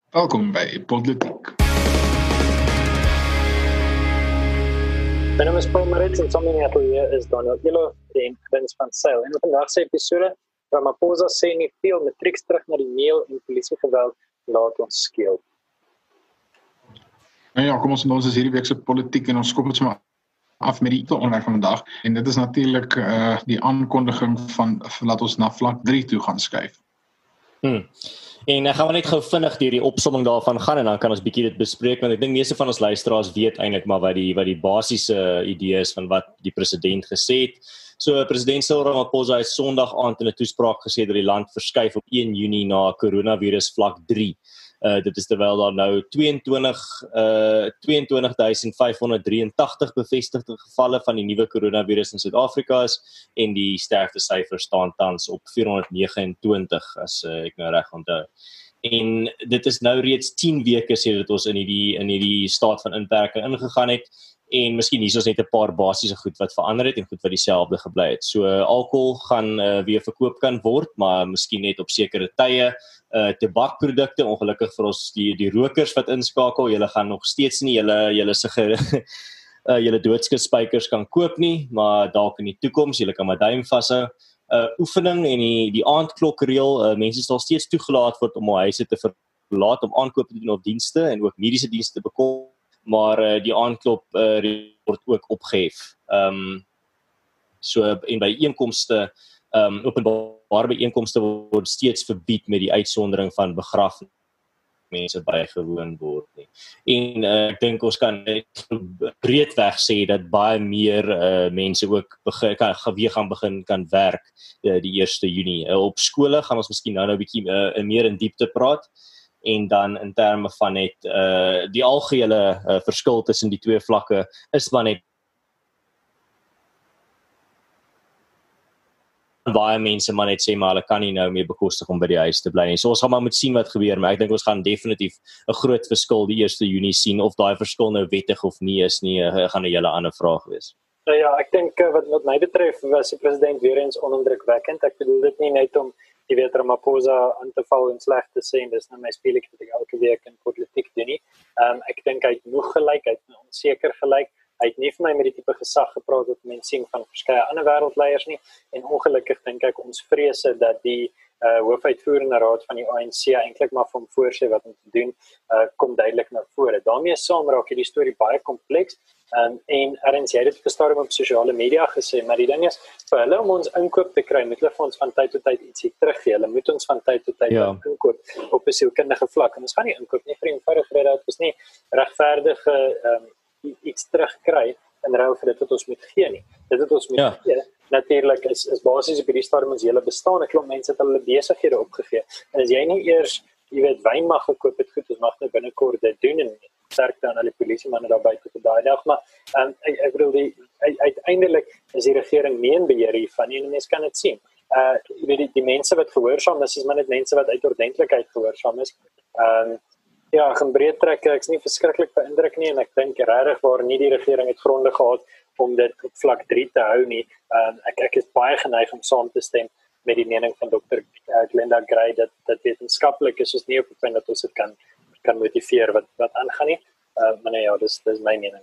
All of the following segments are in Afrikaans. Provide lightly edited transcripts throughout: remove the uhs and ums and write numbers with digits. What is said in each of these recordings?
Welkom by Politiek. My naam is Paul Maritz en saam met my atelier is Donald Elo en Vince van Sail. En op vandag se episode, Ramaphosa sê nie veel matrieks terug na die mail en polisiegeweld laat ons skeel. Nou ja, kom ons is hierdie week se politiek en ons kom dit sommer af met die onderwerp van vandag. En dit is natuurlik die aankondiging van laat ons na vlak 3 toe gaan skuif. En gaan we net gou vinnig deur die opsomming daarvan gaan en dan kan ons bietjie dit bespreek, want ek dink meeste van ons luisteraars weet eintlik maar wat die basiese idee is van wat die president gesê het. So president Cyril Ramaphosa het Sondag aand in 'n toespraak gesê dat die land verskuif op 1 Junie na coronavirus vlak 3. Dit is terwyl daar nou 22.583 bevestigde gevalle van die nuwe coronavirus in Suid-Afrika is en die sterftesyfer staan tans op 429 as ek nou reg onthou. En dit is nou reeds 10 weke sedert ons in hierdie staat van inperking ingegaan het. En miskien hier is net 'n paar basiese goed wat verander het en goed wat dieselfde gebly het. So alkohol gaan weer verkoop kan word, maar miskien net op sekere tye. Tabakprodukte, ongelukkig vir ons die rokers wat inskakel, julle gaan nog steeds nie julle doodskisspykers kan koop nie, maar dalk in die toekoms, julle kan maar duim vashou. Oefening en die aandklokreël, mense sal steeds toegelaat word om huise te verlaat om aankope te doen op dienste en ook mediese dienste te bekom. Maar die aanklop word ook opgehef. So en by einkomste, openbare byeenkomste word steeds verbied met die uitsondering van begrafnisse mense bygewoon word nie. En ek dink ons kan breedweg sê dat baie meer mense ook kan werk die 1 Junie. Op skole gaan ons miskien nou 'n bietjie meer in diepte praat. En dan in terme van net die algehele verskil tussen die twee vlakke is maar net baie mense maar net sê maar hulle kan nie nou meer bekostig om by die huis te bly nie. So ons gaan maar moet sien wat gebeur, maar ek dink ons gaan definitief 'n groot verskil die 1 Junie sien, of daai verskil nou wettig of nie is nie, gaan 'n hele ander vraag wees. Nou ja, ek dink wat my betref was die president weer eens onindrukwekkend. Ek bedoel dit nie net om jy weet Ramaphosa aan te val en sleg te sê, en dis nou my speletjie wat ek elke week in politiek doen nie. Ek dink hy het nog gelyk, hy het onseker gelyk. Hy het nie vir my met die tipe gesag gepraat wat mense sien van verskeie ander wêreldleiers nie, en ongelukkig dink ek ons vrese dat die hoofuitvoerende raad van die ANC eintlik maar van voorsê wat om te doen, kom duidelik na vore. Daarmee saam raak hierdie storie baie kompleks. En Erns, jy het dit gestaar op sosiale media gesê, maar die ding is, vir hulle om ons inkoop te kry, moet hulle vir ons van tyd tot tyd ietsie teruggee. Hulle moet ons van tyd tot tyd inkoop op 'n sielkundige vlak. En ons gaan nie inkoop nie, vir eenvoudige rede dat ons nie regverdige iets terugkry in ruil vir dit wat ons moet gee nie. Dit wat ons moet gee, natuurlik is basies op hierdie stadium ons hele bestaan. 'n Klomp mense het hulle besighede opgegee. En as jy nie eers, jy weet, wyn mag gekoop het, goed, ons mag nou binnekort dit doen en sterkte aan alle polisiemanne daar buite tot daai dag, maar ek bedoel uiteindelik is die regering nie in beheer hiervan nie, en mense kan dit sien. Jy weet die mense wat gehoorsaam is maar net mense wat uit ordentlikheid gehoorsaam is. Ja, gaan breed trek, ek is nie verskriklik beïndruk nie, en ek dink regtig waar nie die regering het gronde gehad om dit op vlak 3 te hou nie. Ek is baie geneig om saam te stem met die mening van Dr. Glenda Gray dat wetenskaplik is ons nie op die punt dat ons dit kan motiveer wat aangaan nie. Maar nee, ja, dis my mening.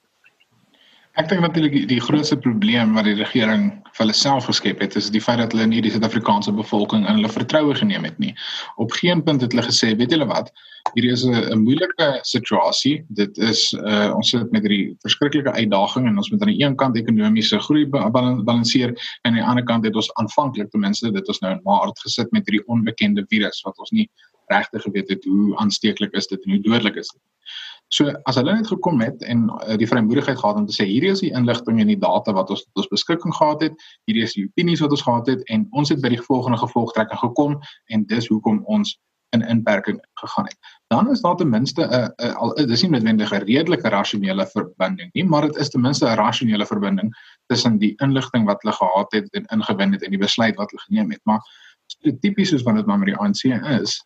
Ek dink natuurlik die grootste probleem wat die regering vir hulle self geskep het, is die feit dat hulle nie die Suid-Afrikaanse bevolking in hulle vertroue geneem het nie. Op geen punt het hulle gesê, weet julle wat, hierdie is 'n moeilike situasie. Dit is ons sit met hierdie verskriklike uitdaging en ons moet aan die een kant ekonomiese groei balanseer en aan die ander kant het ons aanvanklik ten minste dit ons nou in Maart gesit met hierdie onbekende virus wat ons nie regtig geweet het hoe aansteeklik is dit en hoe dodelik is dit. So as hulle net gekom het en die vrymoedigheid gehad om te sê hierdie is die inligting en die data wat ons tot ons beskikking gehad het, hierdie is die opinies wat ons gehad het en ons het by die volgende gevolgtrekking gekom en dis hoekom ons in inperking gegaan het. Dan is daar ten minste dis nie noodwendig 'n redelike rasionele verbinding nie, maar dit is ten minste 'n rasionele verbinding tussen die inligting wat hulle gehad het en ingewin het en die besluit wat hulle geneem het. Maar tipies soos wat dit maar met die ANC is,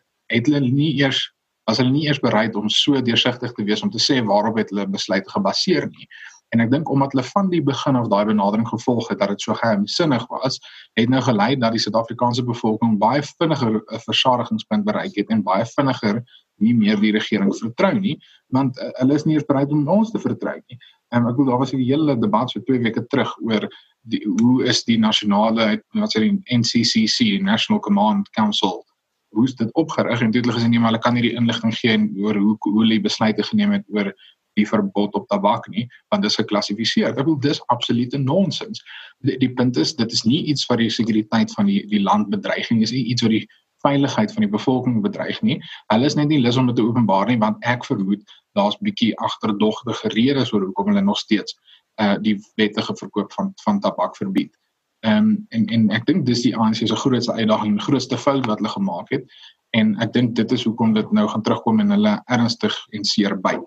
was hulle nie eers bereid om so deursigtig te wees om te sê waarop het hulle besluit gebaseer nie. En ek dink omdat hulle van die begin af daai benadering gevolg het dat dit so geheimsinnig was, het nou gelei dat die Suid-Afrikaanse bevolking baie vinniger 'n versadigingspunt bereik het en baie vinniger nie meer die regering vertrou nie, want hulle is nie eens bereid om ons te vertrou nie. Ek bedoel, daar was 'n hele debat so 2 weke terug oor hoe is die nasionale, die NCCC, National Command Council, hoe is dit opgerig, en toe het hulle gesê, nee, maar hulle kan nie die inligting gee oor hoe hulle besluite geneem het oor die verbod op tabak nie, want dit is geklassifiseer. Ek bedoel, dis absolute nonsens. Die punt is, dit is nie iets wat die sekuriteit van die land bedreig nie, is nie iets wat die veiligheid van die bevolking bedreig nie. Hulle is net nie lus om dit te openbaar nie, want ek vermoed, daar's bietjie agterdogtige redes oor hoekom hulle nog steeds die wettige verkoop van tabak verbied. En ek dink dis die ANC se grootste uitdaging, die grootste fout wat hulle gemaak het, en ek dink dit is hoekom dit nou gaan terugkom en hulle ernstig en seer byt.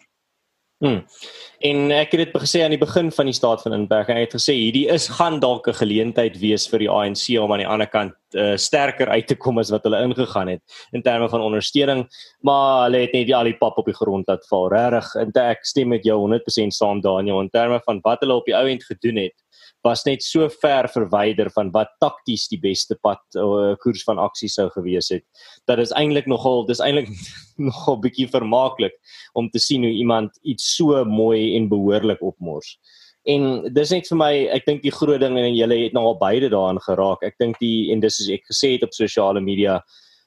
En ek het dit gesê aan die begin van die staat van inperking, ek het gesê hierdie gaan dalk 'n geleentheid wees vir die ANC om aan die ander kant sterker uit te kom as wat hulle ingegaan het in terme van ondersteuning, maar hulle het net al die pap op die grond laat val. Regtig, en ek stem met jou 100% saam, Daniel, in terme van wat hulle op die ou end gedoen het, was net so ver verwyder van wat takties die beste pad koers van aksie sou gewees het. Dat is eintlik nogal bietjie vermaaklik om te sien hoe iemand iets so mooi en behoorlik opmors. En dis net vir my, ek dink die groot ding, en julle het nou al beide daaraan geraak, ek dink en dis soos ek gesê het op sosiale media,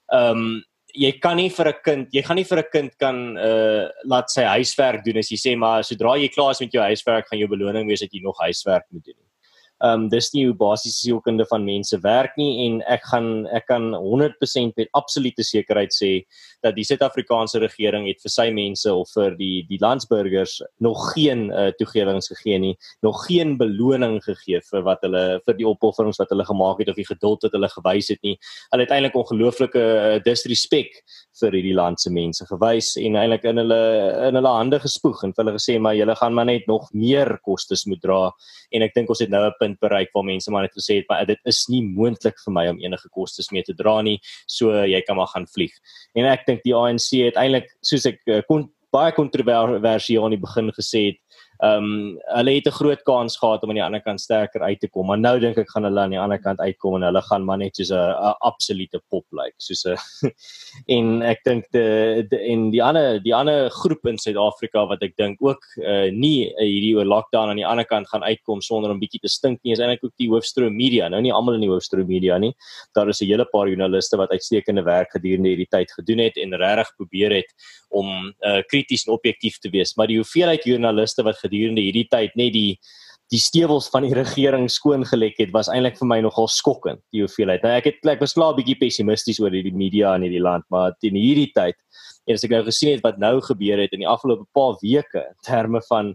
jy gaan nie vir 'n kind kan laat sy huiswerk doen as jy sê, maar sodra jy klaar is met jou huiswerk, gaan jou beloning wees dat jy nog huiswerk moet doen. Dis nie hoe basiese sielkunde van mense werk nie, en ek kan 100% met absolute sekerheid sê dat die Suid-Afrikaanse regering het vir sy mense of vir die landsburgers nog geen toegewings gegee nie, nog geen beloning gegee vir die opofferings wat hulle gemaak het of die geduld wat hulle gewys het nie. Hulle het eintlik ongelooflike disrespek vir hierdie land se mense gewys en eintlik in hulle hande gespoeg en vir hulle gesê, maar julle gaan maar net nog meer kostes moet dra, en ek dink ons het nou 'n punt bereik waar mense maar net gesê het, maar dit is nie moontlik vir my om enige kostes mee te dra nie, so jy kan maar gaan vlieg. En ek dink die ANC het eintlik, soos ek baie kontroversieel aan die begin gesê het, hulle het 'n groot kans gehad om aan die ander kant sterker uit te kom, maar nou dink ek gaan hulle aan die ander kant uitkom en hulle gaan maar net soos 'n absolute pop lyk, en ek dink en die ander groep in Suid-Afrika wat ek dink ook nie hierdie oor lockdown aan die ander kant gaan uitkom sonder om bietjie te stink nie, is eintlik ook die hoofstroom media. Nou nie almal in die hoofstroom media nie. Daar is 'n hele paar joernaliste wat uitstekende werk gedurende hierdie tyd gedoen het en regtig probeer het om krities en objektief te wees, maar die hoeveelheid joernaliste wat gedurende hierdie tyd net die stewels van die regering skoongelek het, was eintlik vir my nogal skokkend, die hoeveelheid. Nou ek was klaar 'n bietjie pessimisties oor die media in hierdie land, maar in hierdie tyd, en as ek nou gesien het wat nou gebeur het in die afgelope paar weke, in terme van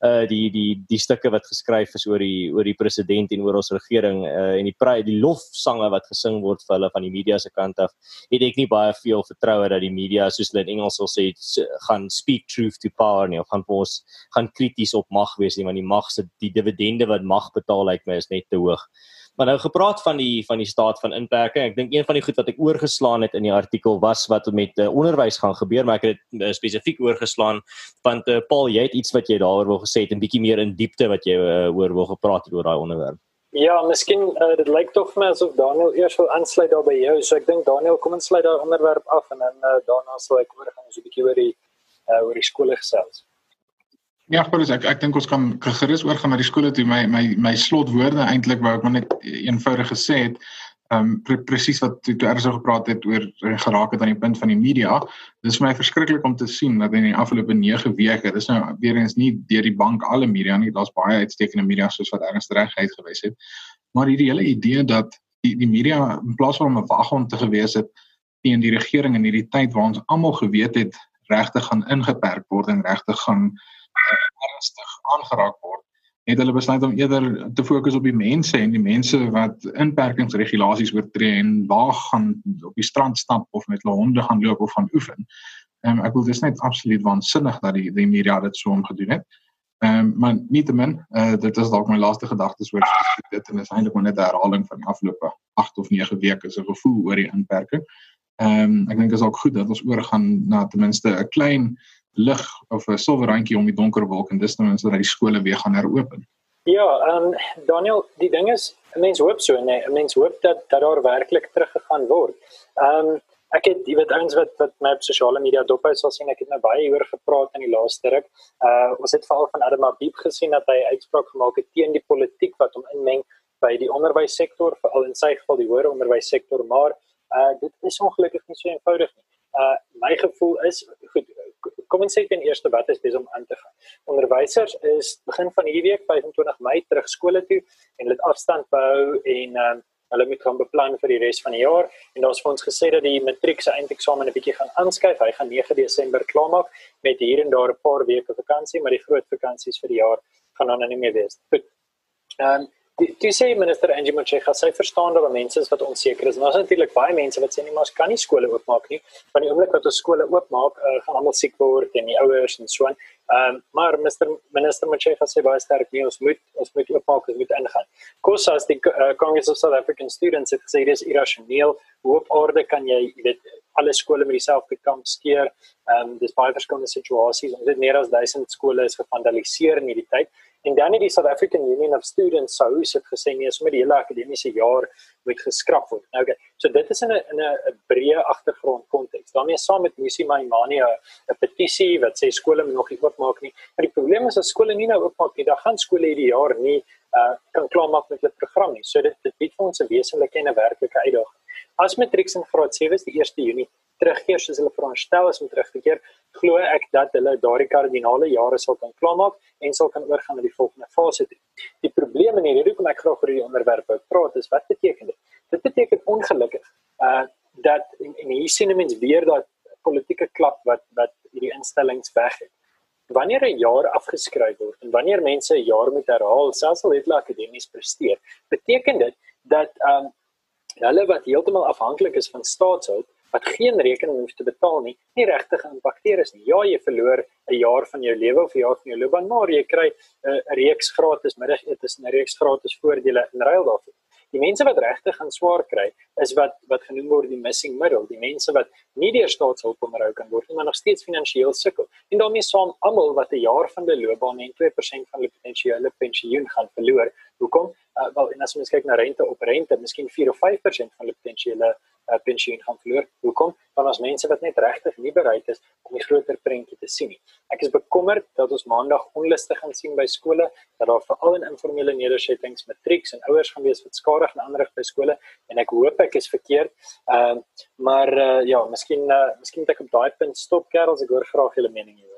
die stukke wat geskryf is oor die president en oor ons regering, en die lofsange wat gesing word vir hulle van die media se kant af, het ek nie baie veel vertroue dat die media, soos hulle in Engels sal sê, gaan speak truth to power nie, of gaan krities op mag wees nie, want die dividende wat mag betaal lyk my is net te hoog. Maar nou gepraat van die staat van inperking, ek dink een van die goed wat ek oorgeslaan het in die artikel was wat met onderwys gaan gebeur, maar ek het dit spesifiek oorgeslaan, want Paul, jy het iets wat jy daaroor wil gesê het, 'n bietjie meer in diepte wat jy oor wil gepraat het oor daai onderwerp. Ja, miskien, dit lyk tog vir my asof Daniel eers wil aansluit daar by jou, so ek dink Daniel, kom ons sluit daai onderwerp af en dan daarna sal ek oorgaan so 'n bietjie oor die skole gesels. Ja, Paulus, ek dink ons kan gerus oorgaan na die skole toe. My slotwoorde eintlik wou ek maar net eenvoudig gesê het, presies wat toe eers gepraat het oor geraak het aan die punt van die media. Dis vir my verskriklik om te sien dat in die afgelope 9 weke, dis nou weer eens nie deur die bank alle media nie, daar's baie uitstekende media soos wat Ernst reg uitgewys het, maar hierdie hele idee dat die media in plaas van om 'n waghond te gewees het teen die regering in hierdie tyd waar ons almal geweet het regtig gaan ingeperk word en regtig gaan ernstig aangeraak word, het hulle besluit om eerder te fokus op die mense en die mense wat inperkingsregulasies oortree en waar gaan op die strand stap of met hulle honde gaan loop of gaan oefen. Ek wil dis net absoluut waansinnig dat die media dit so omgedoen het. Maar nietemin, dit is dalk my laaste gedagtes oor dit en is eintlik maar net 'n herhaling van die afgelope 8 of 9 weke se gevoel oor die inperking. Ek dink dit is ook goed dat ons oorgaan na ten minste 'n klein lig of 'n silwerrandjie om die donker wolk en dis ten minste dat die skole weer gaan heropen. Ja, Daniel, die ding is, 'n mens hoop so, nee, 'n mens hoop dat daar werklik teruggegaan word. Ek het, jy weet, ouens wat my op sosiale media dophou sal sien, ek het nou baie hieroor gepraat in die laaste ruk. Ons het veral van Adam Habib gesien dat hy uitspraak gemaak het teen die politiek wat hom inmeng by die onderwyssektor, veral in sy geval die hoër onderwyssektor, maar dit is ongelukkig nie so eenvoudig nie. My gevoel is, goed, kom ons sê ten eerste wat is besig om aan te gaan. Onderwysers is begin van hierdie week, 25 Mei, terug skole toe en hulle het afstand behou en hulle moet gaan beplan vir die res van die jaar en daar is vir ons gesê dat die matriek se eindeksamen 'n bietjie gaan aanskuif. Hy gaan 9 Desember klaarmaak met hier en daar 'n paar weke vakansie, maar die groot vakansies vir die jaar gaan dan nie meer wees. Goed. Toe sê minister Angie Motshekga, sy verstaan dat mense is wat onseker is. En daar is natuurlik baie mense wat sê nie, maar ons kan nie skole oopmaak nie. Van die oomblik wat ons skole oopmaak, gaan almal siek word en die ouers en so aan. Maar minister Motshekga sê baie sterk nie, ons moet oopmaak, ons moet ingaan. COSA, die Congress of South African Students, het gesê dit is irrasioneel. Hoe op aarde kan jy weet alle skole met dieselfde kamp skeer? Dis baie verskillende situasies. Ons het meer as 1000 skole is gevandaliseer in hierdie tyd. En dan het die South African Union of Students SAUS het gesê nee, sommer die hele akademiese jaar moet geskraap word. Nou okay, so dit is in 'n breë agtergrond konteks. Daarmee saam met Musi Maimane 'n petisie wat sê skole moet nog nie oopmaak nie. Maar die probleem is as skole nie nou oopmaak nie, dan gaan skole hierdie jaar nie kan klaarmaak met hulle program nie. So dit bied vir ons 'n wesenlike en 'n werklike uitdaging. As matrieks in graad 7 is die 1 Junie terugkeer soos hulle veronderstel is om terug te keer, glo ek dat hulle daardie kardinale jare sal kan klaarmaak en sal kan oorgaan na die volgende fase toe. Die probleem en die rede hoekom ek graag oor hierdie onderwerp wil praat is, wat beteken dit? Dit beteken ongelukkig dat en hier sien mens weer dat politieke klap wat hierdie instellings weg het. Wanneer 'n jaar afgeskryf word en wanneer mense 'n jaar moet herhaal, selfs al het hulle akademies presteer, beteken dit dat hulle wat heeltemal afhanklik is van staatshulp, wat geen rekening hoef te betaal nie regtig geïmpakteer is nie. Ja, jy verloor 'n jaar van jou lewe of 'n jaar van jou loopbaan, maar jy kry 'n reeks gratis middagete en 'n reeks gratis voordele in ruil daarvoor. Die mense wat regtig gaan swaar kry, is wat genoem word die missing middle, die mense wat nie deur staatshulp onderhou kan word nie, maar nog steeds finansiëel sukkel. En daarmee saam almal wat 'n jaar van hulle loopbaan en 2% van hulle potensiële pensioen gaan verloor. Hoekom? Wel, en as ons kyk na rente op rente, miskien 4 of 5% van hulle potensiële pensioen gaan verloor. Hoekom? Want as mense wat net regtig nie bereid is om die groter prentjie te sien nie. Ek is bekommerd dat ons maandag onluste gaan sien by skole, dat daar veral in informele nedersettings matrieks en ouers gaan wees wat skadig en aanrig by skole en ek hoop ek is verkeerd. Maar ja, miskien moet ek op daai punt stop, Karels, ek hoor graag julle mening hieroor.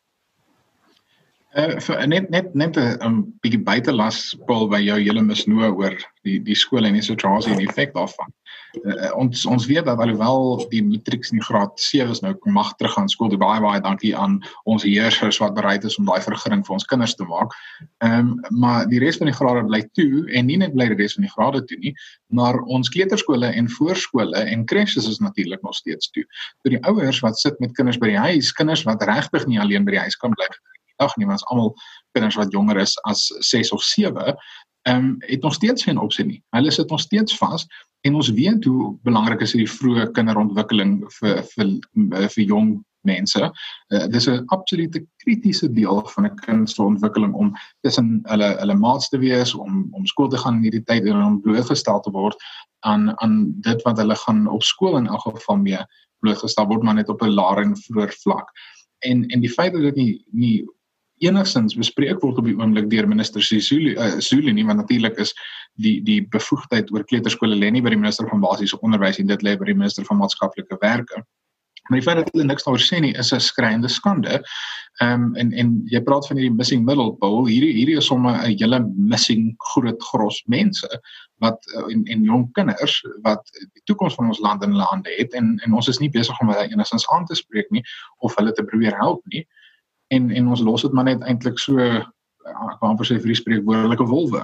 Net 'n bietjie buitelas Paul by jou hele misnoë oor die skole en die situasie en die effek daarvan. Ons weet dat alhoewel die matrieks in graad 7 nou mag teruggaan skool, baie dankie aan ons heersers wat bereid is om daai vergunning vir ons kinders te maak. Maar die res van die grade bly toe en nie net bly die res van die grade toe nie, maar ons kleuterskole en voorskole en crèches is natuurlik nog steeds toe. So die ouers wat sit met kinders by die huis, kinders wat regtig nie alleen by die huis kan bly nie, maar as almal kinders wat jonger is as 6 of 7, het nog steeds geen opsie nie. Hulle sit nog steeds vas en ons weet hoe belangrik is die vroeë kinderontwikkeling vir jong mense. Dis 'n absolute kritiese deel van 'n kind se ontwikkeling om tussen hulle maats te wees, om skool te gaan in hierdie tyd en om blootgestel te word aan dit wat hulle gaan op skool in elk geval mee blootgestel word, maar net op 'n laer en vroeër vlak. En die feit dat dit nie enigstens bespreek word op die oomblik deur minister Zulu nie, want natuurlik is die bevoegdheid oor kleuterskole lê nie by die minister van basiese onderwys en dit lê by die minister van maatskaplike werke. Maar die feit dat hulle niks daaroor sê nie, is 'n skreiende skande. En jy praat van hierdie missing middle, Paul, hierdie is sommer 'n hele missing groot gros mense wat en jong kinders wat die toekoms van ons land in hulle hande het en ons is nie besig om hulle enigstens aan te spreek nie of hulle te probeer help nie. En ons los dit maar net eintlik so, ek wil amper sê vir die spreekwoordelike wolwe.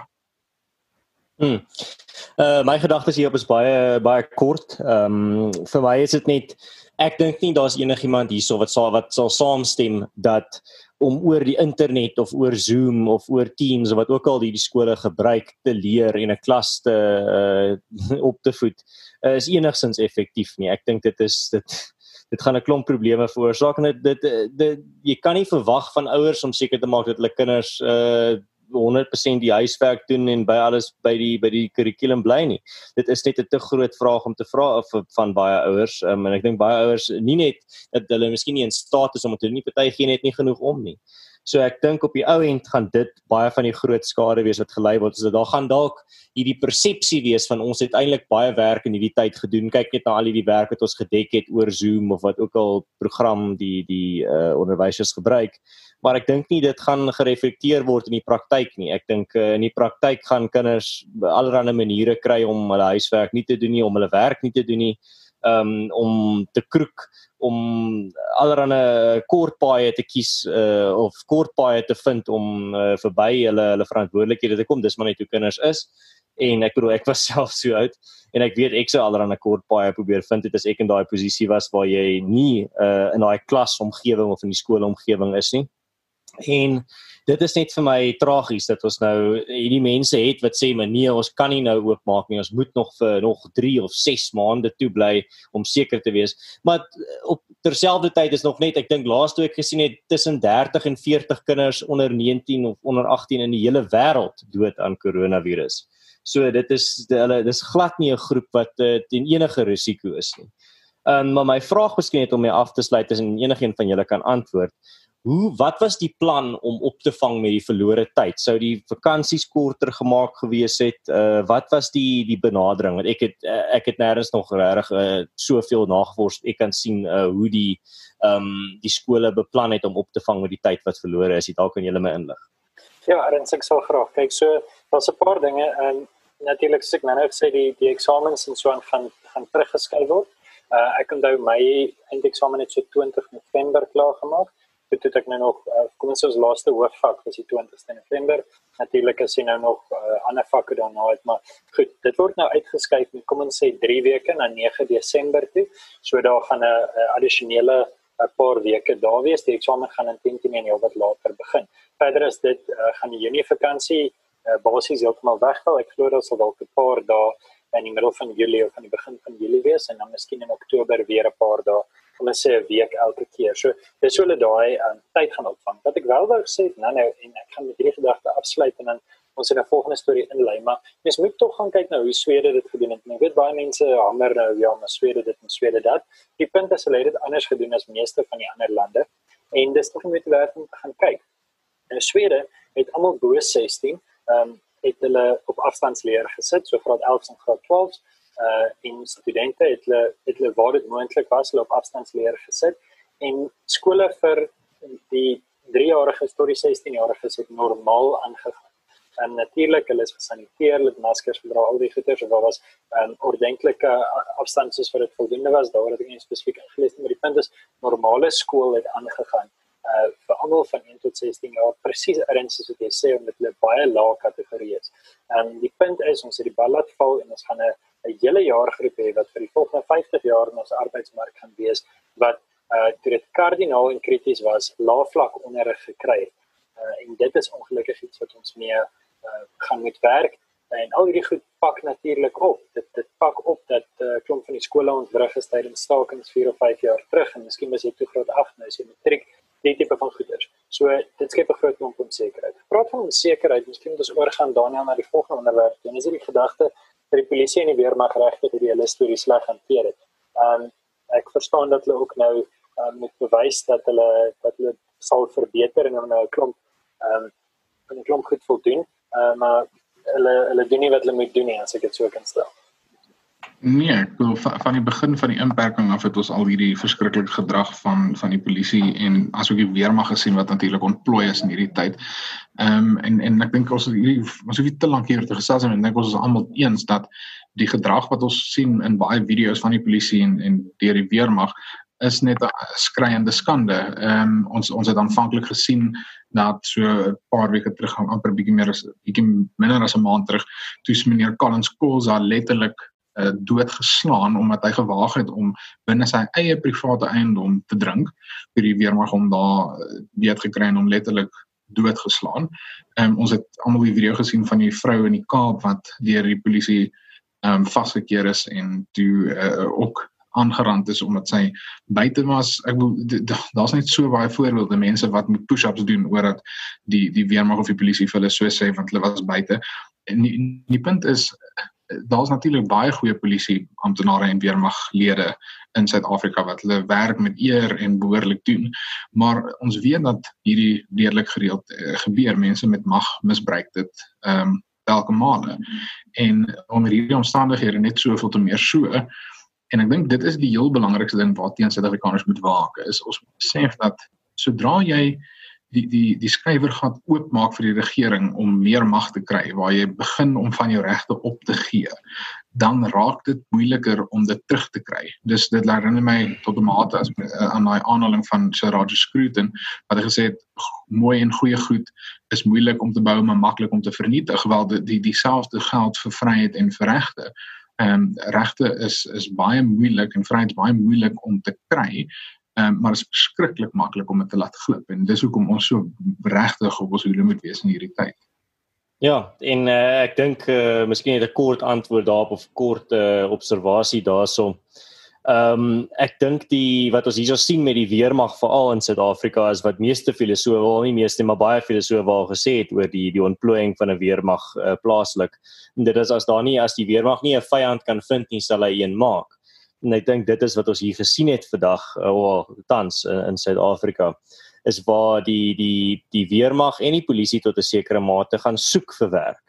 My gedagtes hierop is baie kort. Vir my is dit net, ek dink nie daar's enigiemand hierso wat sal saamstem dat om oor die internet of oor Zoom of oor Teams of wat ook al die skole gebruik te leer en 'n klas op te voed, is enigstens effektief nie. Ek dink dit gaan 'n klomp probleme veroorsaak en jy kan nie verwag van ouers om seker te maak dat hulle kinders 100% die huiswerk doen en by alles by die kurrikulum bly nie. Dit is net 'n te groot vraag om te vra van baie ouers, en ek dink baie ouers nie net dat hulle miskien nie in staat is om te doen nie, party gee net nie genoeg om nie. So ek dink op die ou end gaan dit baie van die groot skade wees wat gelei word. So daar gaan dalk hierdie persepsie wees van ons het eintlik baie werk in hierdie tyd gedoen. Kyk net na al die werk wat ons gedek het oor Zoom of wat ook al program die onderwysers gebruik. Maar ek dink nie dit gaan gereflekteer word in die praktyk nie. Ek dink in die praktyk gaan kinders allerlei maniere kry om hulle huiswerk nie te doen nie, om hulle werk nie te doen nie, om te kroek, om allerlei kortpaaie te kies of kortpaaie te vind om verby hulle verantwoordelikhede te kom. Dis maar net hoe kinders is. En ek bedoel, ek was self so oud en ek weet ek sou allerlei kortpaaie probeer vind het as ek in daai posisie was waar jy nie in daai klasomgewing of in die skoolomgewing is nie. En dit is net vir my tragies dat ons nou hierdie mense het wat sê, maar nee, ons kan nie nou oopmaak nie, ons moet nog vir nog 3 of 6 maande toe bly om seker te wees. Maar op terselfdertyd is nog net, ek dink laas toe ek gesien het, tussen 30 en 40 kinders onder 19 of onder 18 in die hele wêreld dood aan coronavirus. So dis glad nie 'n groep wat teen enige risiko is nie. Maar my vraag miskien net om my af te sluit is en enigeen van julle kan antwoord. Wat was die plan om op te vang met die verlore tyd? Sou die vakansies korter gemaak gewees het? Wat was die benadering? Want ek het nêrens nog regtig soveel nagevors. Ek kan sien hoe die skole beplan het om op te vang met die tyd wat verlore is. Dalk kan julle my inlig. Ja, Arends, ek sal graag. Kyk, so daar's 'n paar dinge. Natuurlik soos ek nou gesê die eksamens en so gaan teruggeskuif word. Ek onthou my eindeksamen het so 20 November klaar gemaak. Toe het ek nou nog, kom ons sê ons laaste hoofvak was die 20ste November. Natuurlik is nou nog ander vakke daarna uit, maar goed, dit word nou uitgeskuif met kom ons sê 3 weke na 9 Desember toe. So daar gaan 'n addisionele paar weke daar wees. Die eksamen gaan in 10 en wat later begin. Verder is dit gaan die Junie vakansie basies heeltemal wegval. Ek glo daar sal dalk 'n paar dae in die middel van Julie of aan die begin van Julie wees en dan miskien in Oktober weer 'n paar dae. Kom ons sê 'n week elke keer. So dis hoe hulle daai tyd gaan opvang. Wat ek wel wou gesê nou en ek gaan met hierdie gedagte afsluit en dan ons in 'n volgende storie inlei, maar mens moet tog gaan kyk na hoe Swede dit gedoen het. En ek weet baie mense hamer nou ja, maar Swede dit en Swede dat. Die punt is hulle het dit anders gedoen as meeste van die ander lande en dis tog net werd om te gaan kyk. En Swede het almal bo 16 het hulle op afstandsleer gesit, so graad 11 en graad 12 en studente het hulle waar dit moontlik was, hulle op afstandsleer gesit en skole vir die 3-jariges tot die 16-jariges het normaal aangegaan. En natuurlik, hulle is gesaniteer, hulle het maskers gedra, al die goeders, daar was ordentlike afstand soos wat dit voldoende was, daar het ek nie spesifiek ingelees nie, maar die punt is, normale skool het aangegaan. Vir almal van 1 tot 16 jaar, presies ergens soos wat jy sê, omdat hulle baie lae kategorie is. Die punt is, ons het die bal laat val en ons gaan 'n hele jaargroep hê wat vir die volgende 50 jaar in ons arbeidsmark gaan wees, wat toe dit kardinaal en krities was, laafvlak onderrig gekry het. En dit is ongelukkig iets wat ons mee gaan moet werk. En al hierdie goed pak natuurlik op. Dit pak op dat klomp van die skole ontwrig is tydens stakings 4 of 5 jaar terug en miskien was jy toe graad 8 nou is jy matriek, die tipe van goeders. So dit skep 'n groot klomp onsekerheid. Praat van onsekerheid, miskien moet ons oorgaan Daniel na die volgende onderwerp. En is dit die gedagte dat die polisie en die weermag regtig hierdie hele storie sleg hanteer het. Ek verstaan dat hulle ook nou moet bewys dat hulle sal verbeter en nou 'n klomp goed voldoen, maar hulle doen nie wat hulle moet doen nie, as ek dit so kan stel. Nee, ek bedoel, van die begin van die inperking af het ons al hierdie verskriklike gedrag van die polisie en asook die weermag gesien wat natuurlik ontplooi is in hierdie tyd. En ek dink ons hoef nie te lank hier te gesels en ek dink ons is almal eens dat die gedrag wat ons sien in baie video's van die polisie en deur die weermag is net 'n skreiende skande. Ons het aanvanklik gesien dat so 'n paar weke terug, amper bietjie minder as 'n maand terug, toe meneer Collins Kosa letterlik doodgeslaan omdat hy gewaag het om binne sy eie private eiendom te drink, vir die weermag om daar weet gekry en om letterlik doodgeslaan. Ons het almal die video gesien van die vrou in die Kaap wat deur die polisie vasgekeer is en toe ook aangerand is omdat sy buite was. Daar's net so baie voorbeelde mense wat met push-ups doen oor dat die weermag of die polisie vir hulle so sê want hulle was buite. En die punt is daar's natuurlik baie goeie polisie amptenare en weermaglede in Suid-Afrika wat hulle werk met eer en behoorlik doen, maar ons weet dat hierdie redelik gereeld gebeur, mense met mag misbruik dit elke male, en onder hierdie omstandighede net soveel te meer so, en ek dink dit is die heel belangrikste ding waarteen Suid-Afrikaners moet waak, is ons moet besef dat sodra jy die skrywergat oopmaak vir die regering om meer mag te kry, waar jy begin om van jou regte op te gee, dan raak dit moeiliker om dit terug te kry. Dus dit herinner my tot 'n mate aan daai aanhaling van Sir Roger Scruton, wat hy gesê het, mooi en goeie goed is moeilik om te bou, maar maklik om te vernietig, wel dieselfde geld vir vryheid en vir regte. Regte is baie moeilik en vryheid is baie moeilik om te kry, maar is verskriklik maklik om dit te laat glip, en dis hoekom ons so regtig op ons hoede moet wees in hierdie tyd. Ja, en ek dink miskien net 'n kort antwoord daarop of kort observasie daarso. Ek dink wat ons hierso sien met die weermag veral in Suid-Afrika is wat meeste filosofe, wel nie meeste, maar baie filosofe al gesê het oor die ontplooiing van 'n weermag plaaslik. En dit is as die weermag nie 'n vyand kan vind nie, sal hy een maak. En ek dink dit is wat ons hier gesien het vandag, tans in Suid-Afrika, is waar die weermag en die polisie tot 'n sekere mate gaan soek vir werk.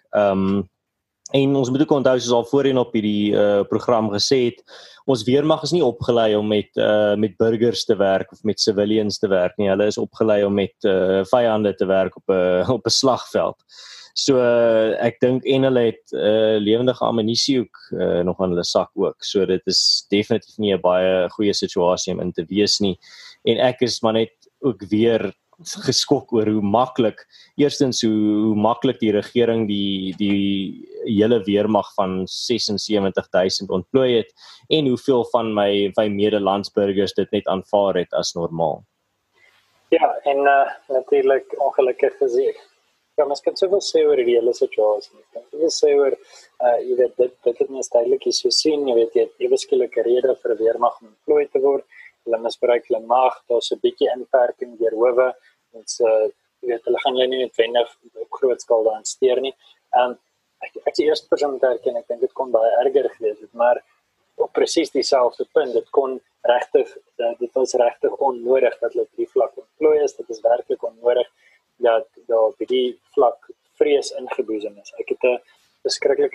En ons moet ook onthou, soos al voorheen op hierdie program gesê het, ons weermag is nie opgelei om met burgers te werk of met civilians te werk nie. Hulle is opgelei om met vyande te werk op 'n slagveld. So ek dink en hulle het lewendige ammunisie ook nog aan hulle sak ook. So dit is definitief nie 'n baie goeie situasie om in te wees nie. En ek is maar net ook weer geskok oor hoe maklik, eerstens hoe maklik die regering die hele weermag van 76,000 ontplooi het en hoeveel van my medelandsburgers dit net aanvaar het as normaal. Ja, en natuurlik ongelukkig gesê. Ja, mens kan soveel sê oor die hele situasie. Mens kan sê oor, jy weet, dit het mens duidelik so sien, jy weet, jy het ewe skielike rede vir weermag om ontplooi te word, hulle misbruik hulle mag, daar's 'n bietjie inperking deur howe, ons, jy weet, hulle gaan jy nie noodwendig op groot skaal daarin steur nie. Ek is die eerste persoon te erken, ek dink dit kon baie erger gewees het, maar op presies dieselfde punt, dit was regtig onnodig dat hulle op die vlak ontplooi is, dit is werklik onnodig dat daar op die vlak vrees ingeboesem is. Ek het 'n beskiklik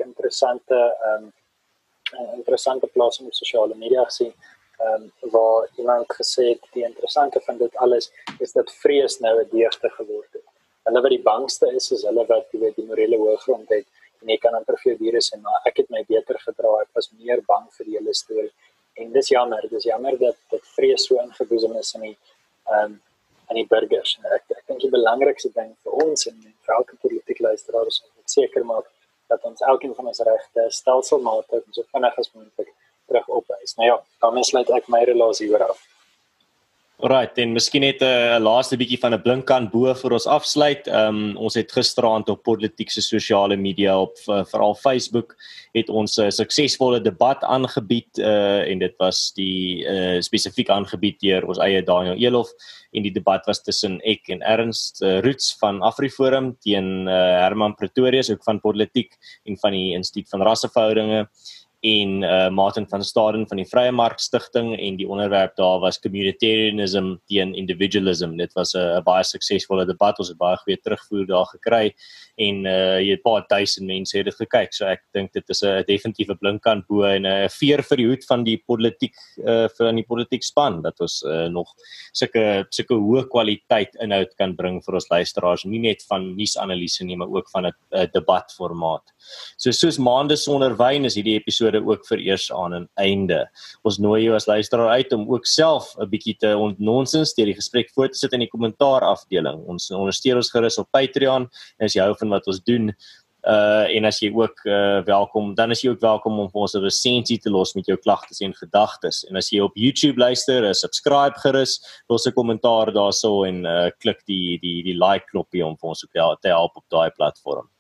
interessante plasing op sosiale media gesien, waar iemand gesê het, die interessante van dit alles is dat vrees nou 'n deugde geword het. Hulle wat die bangste is hulle wat die morele hoëgrond het, en jy kan amper vir jou virus sê, maar ek het my beter gedra, ek was meer bang vir die hele storie. En dis jammer dat vrees so ingeboesem is aan die burgers. Ek dink die belangrikste ding vir ons en vir elke politieke luisteraar is om seker maak dat ons elkeen van ons regte stelselmatig en so vinnig as moontlik terug opeis. Nou ja, daarmee sluit ek my relasie oor af. Alright, en miskien net 'n laaste bietjie van 'n blinkkant bo vir ons afsluit. Ons het gisteraand op politieke sosiale media, op veral Facebook, het ons 'n suksesvolle debat aangebied, en dit was spesifiek aangebied deur ons eie Daniel Elof, en die debat was tussen ek en Ernst Roots van AfriForum teen Herman Pretorius, ook van politiek en van die Instituut van Rasseverhoudinge, en Martin van Staden van die Vrye Mark Stichting, en die onderwerp daar was communitarianism teen individualism. Dit was 'n baie suksesvolle debat, ons het baie goeie terugvoer daar gekry, en jy het 'n paar duisend mense het dit gekyk, so ek dink dit is 'n definitiewe blinkkant bo en 'n veer vir die hoed van die politiek span, dat ons nog sulke hoë kwaliteit inhoud kan bring vir ons luisteraars, nie net van nuusanalise nie, maar ook van 'n debatformaat. Soos maande sonder wyn is hierdie episode ook vereers aan 'n einde. Ons nooi jou as luisteraar uit om ook self 'n bietjie te ontnonsens deur die gesprek voor te sit in die kommentaar afdeling. Ons ondersteun ons gerus op Patreon, en as jy hou van wat ons doen, en as jy ook dan is jy ook welkom om vir ons 'n resensie te los met jou klagtes en gedagtes. En as jy op YouTube luister, subscribe gerus, los 'n kommentaar daarso en klik die like knoppie om vir ons ook te help op daai platform.